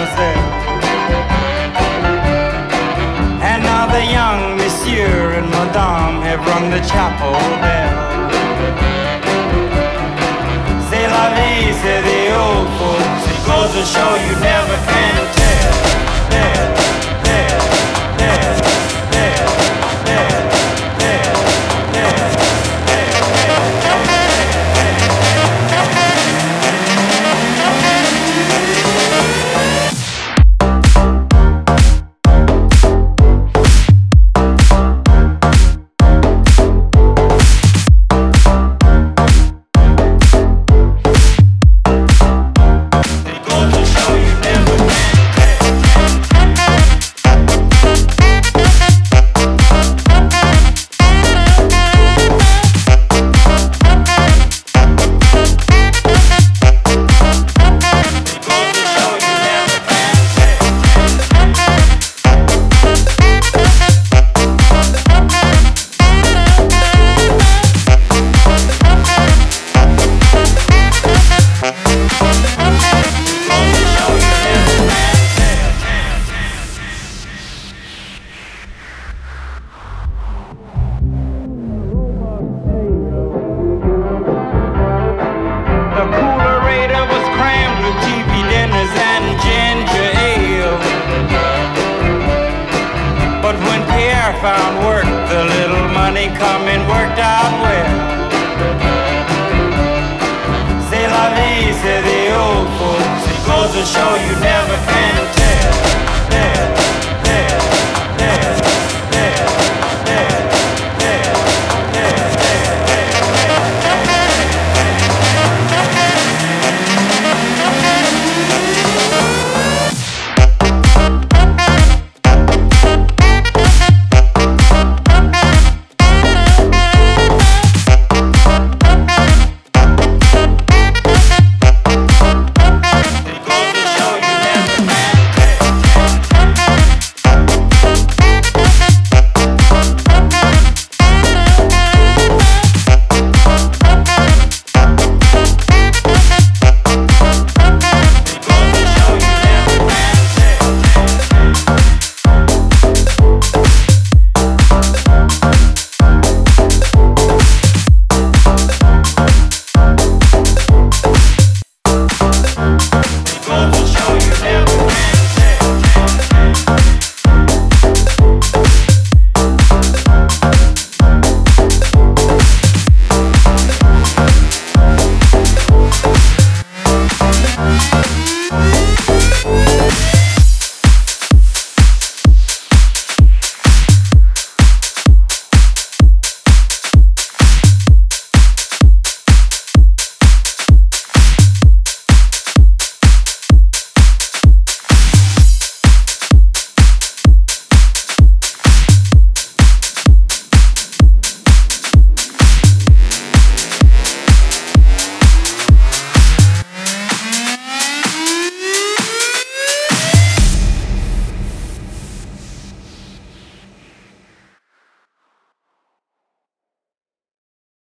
mademoiselle. And now the young monsieur and madame have rung the chapel bell. C'est la vie, c'est the old folks. It goes to show you never can tell. Tell, tell, tell, tell, tell, tell, tell, found work, the little money coming worked out well. C'est la vie, c'est the old folks. It goes to show you never can.